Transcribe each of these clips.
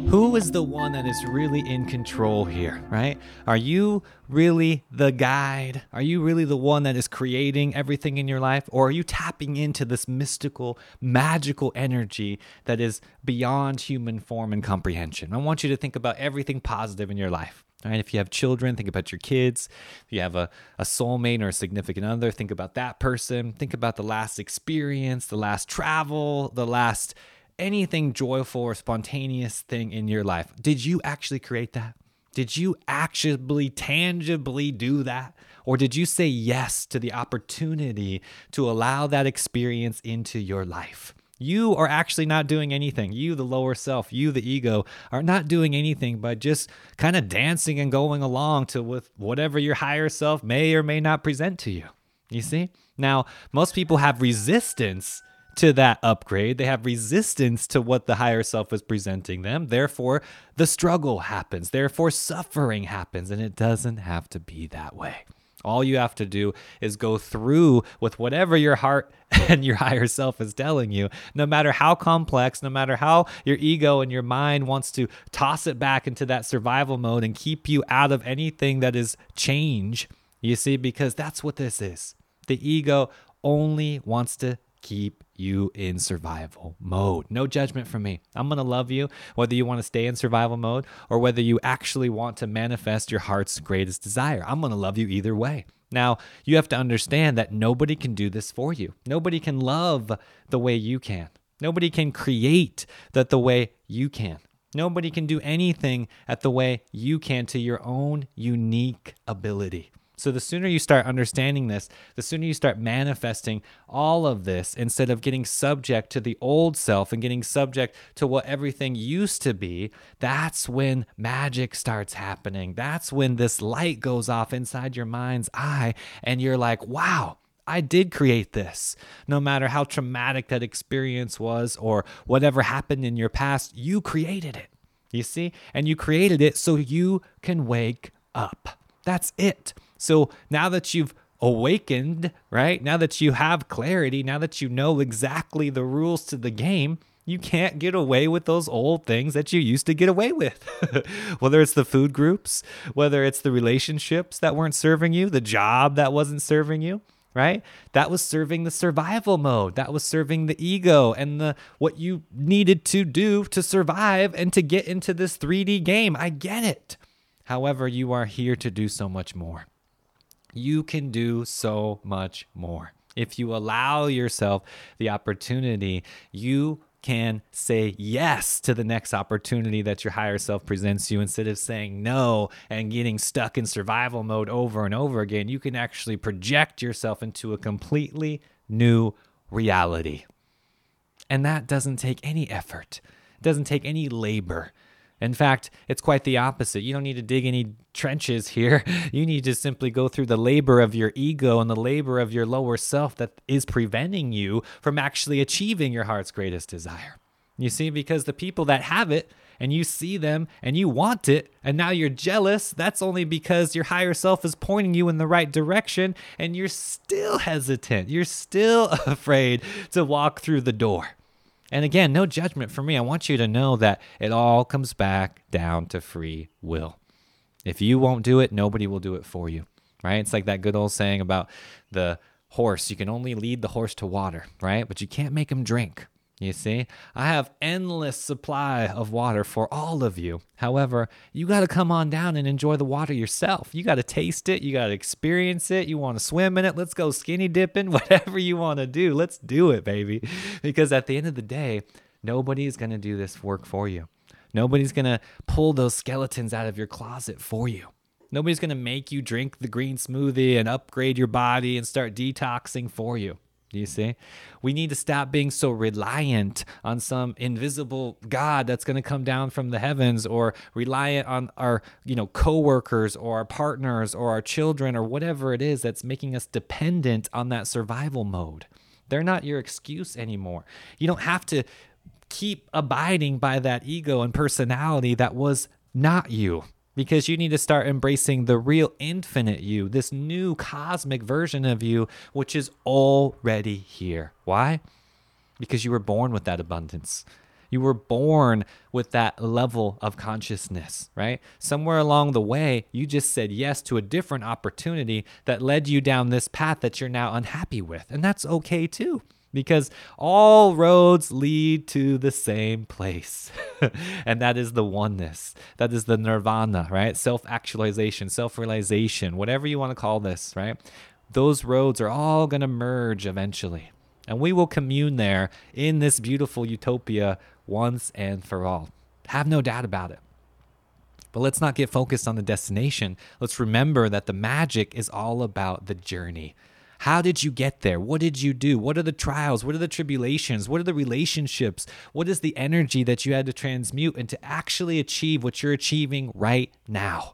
Who is the one that is really in control here, right? Are you really the guide? Are you really the one that is creating everything in your life? Or are you tapping into this mystical, magical energy that is beyond human form and comprehension? I want you to think about everything positive in your life. All right, if you have children, think about your kids. If you have a soulmate or a significant other, think about that person. Think about the last experience, the last travel, the last anything joyful or spontaneous thing in your life. Did you actually create that? Did you actually tangibly do that? Or did you say yes to the opportunity to allow that experience into your life? You are actually not doing anything. You, the lower self, you, the ego, are not doing anything but just kind of dancing and going along to with whatever your higher self may or may not present to you. You see? Now, most people have resistance to that upgrade. They have resistance to what the higher self is presenting them. Therefore, the struggle happens. Therefore, suffering happens. And it doesn't have to be that way. All you have to do is go through with whatever your heart and your higher self is telling you, no matter how complex, no matter how your ego and your mind wants to toss it back into that survival mode and keep you out of anything that is change, you see, because that's what this is. The ego only wants to keep you in survival mode. No judgment from me. I'm going to love you whether you want to stay in survival mode or whether you actually want to manifest your heart's greatest desire. I'm going to love you either way. Now, you have to understand that nobody can do this for you. Nobody can love the way you can. Nobody can create that the way you can. Nobody can do anything at the way you can to your own unique ability. So the sooner you start understanding this, the sooner you start manifesting all of this instead of getting subject to the old self and getting subject to what everything used to be, that's when magic starts happening. That's when this light goes off inside your mind's eye and you're like, wow, I did create this. No matter how traumatic that experience was or whatever happened in your past, you created it. You see? And you created it so you can wake up. That's it. So now that you've awakened, right? Now that you have clarity, now that you know exactly the rules to the game, you can't get away with those old things that you used to get away with. Whether it's the food groups, whether it's the relationships that weren't serving you, the job that wasn't serving you, right? That was serving the survival mode. That was serving the ego and the what you needed to do to survive and to get into this 3D game. I get it. However, you are here to do so much more. You can do so much more. If you allow yourself the opportunity, you can say yes to the next opportunity that your higher self presents you instead of saying no and getting stuck in survival mode over and over again. You can actually project yourself into a completely new reality. And that doesn't take any effort. It doesn't take any labor. In fact, it's quite the opposite. You don't need to dig any trenches here. You need to simply go through the labor of your ego and the labor of your lower self that is preventing you from actually achieving your heart's greatest desire. You see, because the people that have it and you see them and you want it and now you're jealous, that's only because your higher self is pointing you in the right direction and you're still hesitant. You're still afraid to walk through the door. And again, no judgment for me. I want you to know that it all comes back down to free will. If you won't do it, nobody will do it for you, right? It's like that good old saying about the horse. You can only lead the horse to water, right? But you can't make him drink. You see, I have endless supply of water for all of you. However, you got to come on down and enjoy the water yourself. You got to taste it. You got to experience it. You want to swim in it. Let's go skinny dipping, whatever you want to do. Let's do it, baby. Because at the end of the day, nobody's going to do this work for you. Nobody's going to pull those skeletons out of your closet for you. Nobody's going to make you drink the green smoothie and upgrade your body and start detoxing for you. Do you see? We need to stop being so reliant on some invisible God that's going to come down from the heavens, or reliant on our, coworkers or our partners or our children or whatever it is that's making us dependent on that survival mode. They're not your excuse anymore. You don't have to keep abiding by that ego and personality that was not you. Because you need to start embracing the real infinite you, this new cosmic version of you, which is already here. Why? Because you were born with that abundance. You were born with that level of consciousness, right? Somewhere along the way, you just said yes to a different opportunity that led you down this path that you're now unhappy with. And that's okay too, because all roads lead to the same place. And that is the oneness. That is the nirvana, right? Self-actualization, self-realization, whatever you want to call this, right? Those roads are all going to merge eventually. And we will commune there in this beautiful utopia once and for all. Have no doubt about it. But let's not get focused on the destination. Let's remember that the magic is all about the journey. How did you get there? What did you do? What are the trials? What are the tribulations? What are the relationships? What is the energy that you had to transmute and to actually achieve what you're achieving right now?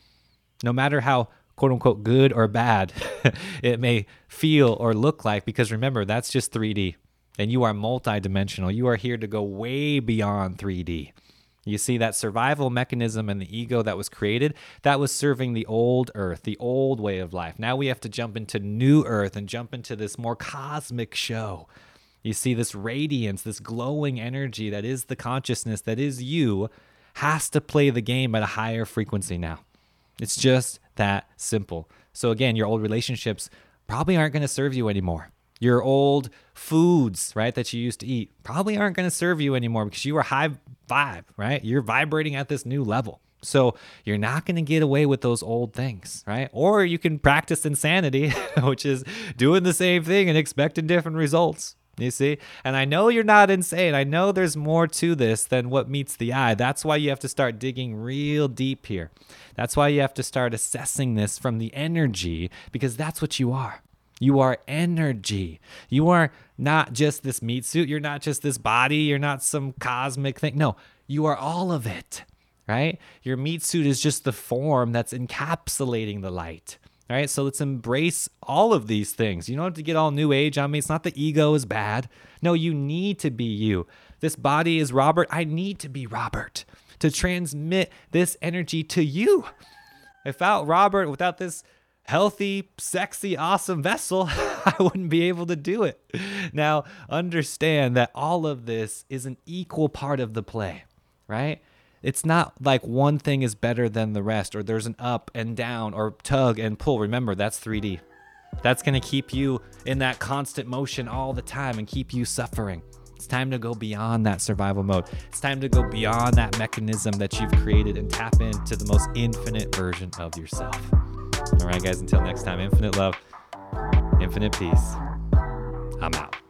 No matter how quote unquote good or bad it may feel or look like, because remember, that's just 3D and you are multidimensional. You are here to go way beyond 3D. You see, that survival mechanism and the ego that was created, that was serving the old earth, the old way of life. Now we have to jump into new earth and jump into this more cosmic show. You see, this radiance, this glowing energy that is the consciousness, that is you, has to play the game at a higher frequency now. It's just that simple. So again, your old relationships probably aren't going to serve you anymore. Your old foods, right, that you used to eat probably aren't going to serve you anymore because you are high vibe, right? You're vibrating at this new level. So you're not going to get away with those old things, right? Or you can practice insanity, which is doing the same thing and expecting different results. You see? And I know you're not insane. I know there's more to this than what meets the eye. That's why you have to start digging real deep here. That's why you have to start assessing this from the energy, because that's what you are. You are energy. You are not just this meat suit. You're not just this body. You're not some cosmic thing. No, you are all of it, right? Your meat suit is just the form that's encapsulating the light. All right, so let's embrace all of these things. You don't have to get all new age on me. It's not the ego is bad. No, you need to be you. This body is Robert. I need to be Robert to transmit this energy to you. Without Robert, without this healthy, sexy, awesome vessel, I wouldn't be able to do it. Now, understand that all of this is an equal part of the play, right? It's not like one thing is better than the rest, or there's an up and down or tug and pull. Remember, that's 3D. That's going to keep you in that constant motion all the time and keep you suffering. It's time to go beyond that survival mode. It's time to go beyond that mechanism that you've created and tap into the most infinite version of yourself. All right, guys, until next time, infinite love, infinite peace. I'm out.